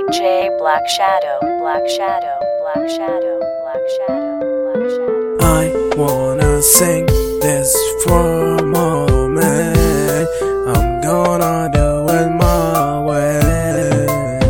DJ Black Shadow, Black Shadow, Black Shadow, Black Shadow, Black Shadow. I wanna sing this for a moment. I'm gonna do it my way.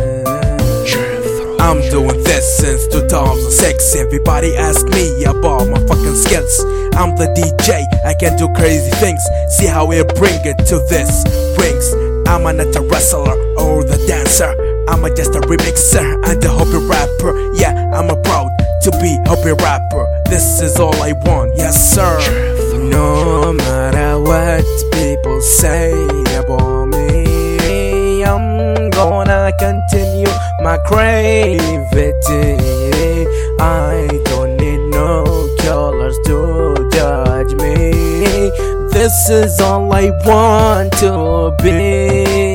I'm doing this since 2006. Everybody ask me about my fucking skills. I'm the DJ, I can do crazy things. See how we bring it to this rings. I'm not a wrestler or the dancer. I'm just a remixer and a hobby rapper. Yeah, I'm proud to be hobby rapper. This is all I want, yes sir. No matter what people say about me, I'm gonna continue my creativity. I don't need no colors to judge me. This is all I want to be.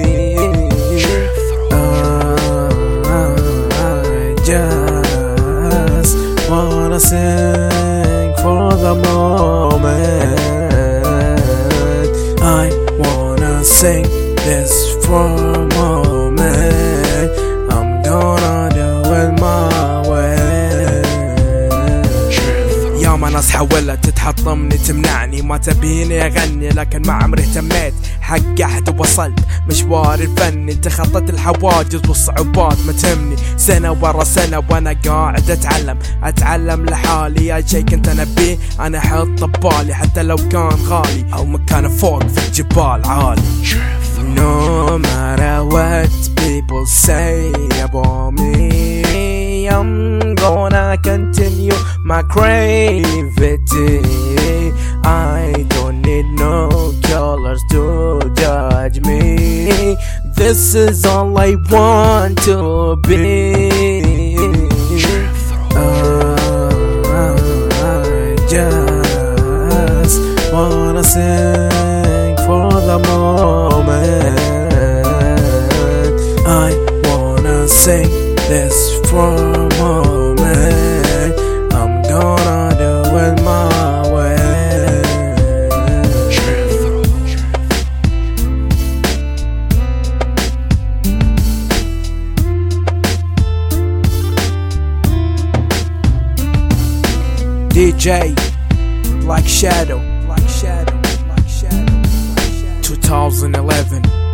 Just wanna sing for the moment. I wanna sing this for a moment. I'm gonna do it my way. يوم ناس حاولت تتحطمني تمنعني، ما تبيني اغني لكن ما عمري اهتميت. حق احد وصلت مشواري الفني، تخطيت الحواجز والصعوبات ما تهمني. سنة ورا سنة وانا قاعد اتعلم لحالي. اي شي كنت انا بيه انا احط ببالي، حتى لو كان غالي او مكان فوق في الجبال عالي. No matter what people say about me, I'm gonna continue my creativity. I don't need no colors to judge me. This is all I want to be. I just wanna sing for the moment. I wanna sing this for a moment. I'm gonna do it my way. DJ Black Shadow, Black Shadow, Black Shadow, 2011.